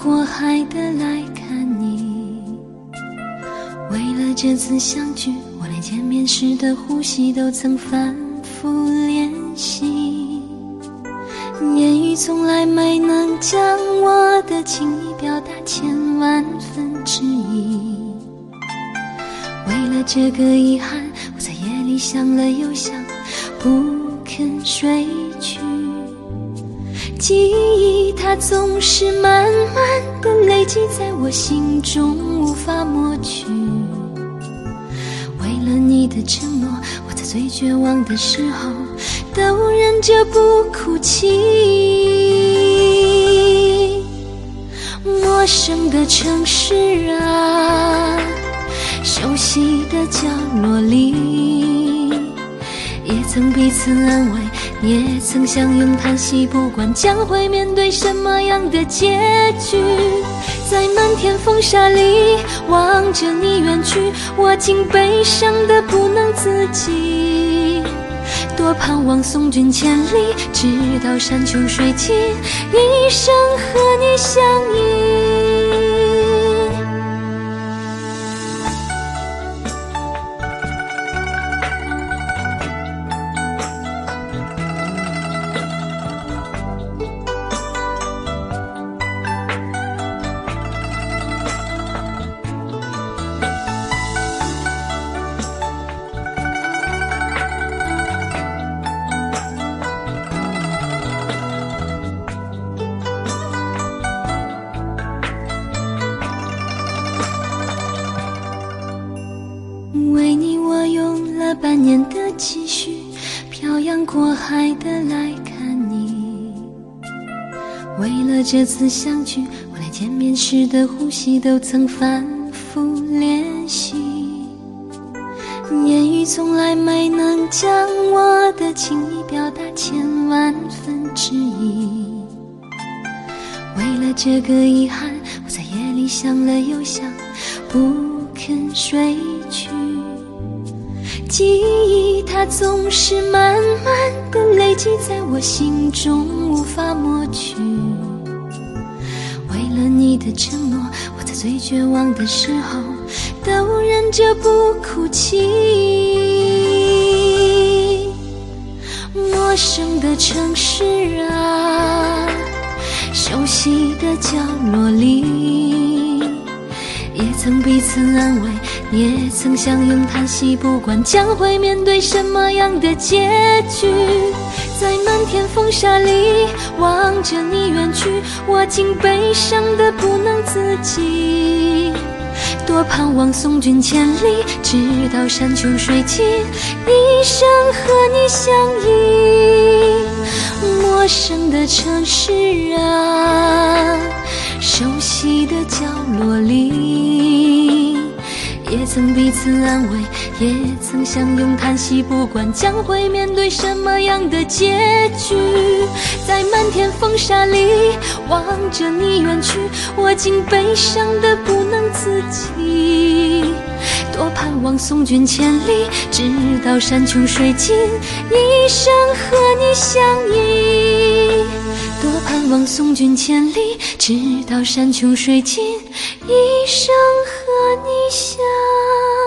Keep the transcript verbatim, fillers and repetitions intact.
过海的来看你。为了这次相聚，我连见面时的呼吸都曾反复练习，言语从来没能将我的情意表达千万分之一。为了这个遗憾，我在夜里想了又想，不肯睡去。记忆它总是慢慢地累积在我心中，无法抹去。为了你的承诺，我在最绝望的时候都忍着不哭泣。陌生的城市啊，熟悉的角落里，也曾彼此安慰，也曾相拥叹息，不管将会面对什么样的结局。在漫天风沙里望着你远去，我竟悲伤得不能自己。多盼望送君千里，直到山穷水尽，一生和你相依。为你我用了半年的积蓄，漂洋过海的来看你。为了这次相聚，我连见面时的呼吸都曾反复练习，言语从来没能将我的情意表达千万分之一。为了这个遗憾，我在夜里想了又想，不肯睡去。记忆它总是慢慢地累积在我心中，无法抹去。为了你的承诺，我在最绝望的时候都忍着不哭泣。陌生的城市啊，熟悉的角落里，也曾彼此安慰，也曾相拥叹息，不管将会面对什么样的结局。在漫天风沙里望着你远去，我竟悲伤得不能自己。多盼望送君千里，直到山穷水尽，一生和你相依。陌生的城市啊，熟悉的角落里，也曾彼此安慰，也曾相拥叹息，不管将会面对什么样的结局。在漫天风沙里望着你远去，我竟悲伤得不能自己。多盼望送君千里，直到山穷水尽，一生和你相依。多盼望送君千里，直到山穷水尽，一生和你相依。